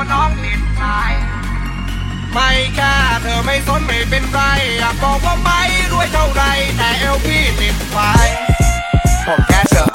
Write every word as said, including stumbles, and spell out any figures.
ราะน้องติดใจไม่แค่เธอไม่สนไม่เป็นไรอยากบอกว่าไม่รวยเท่าไรแต่เอลพี่ติดไฟผมแค่เธอ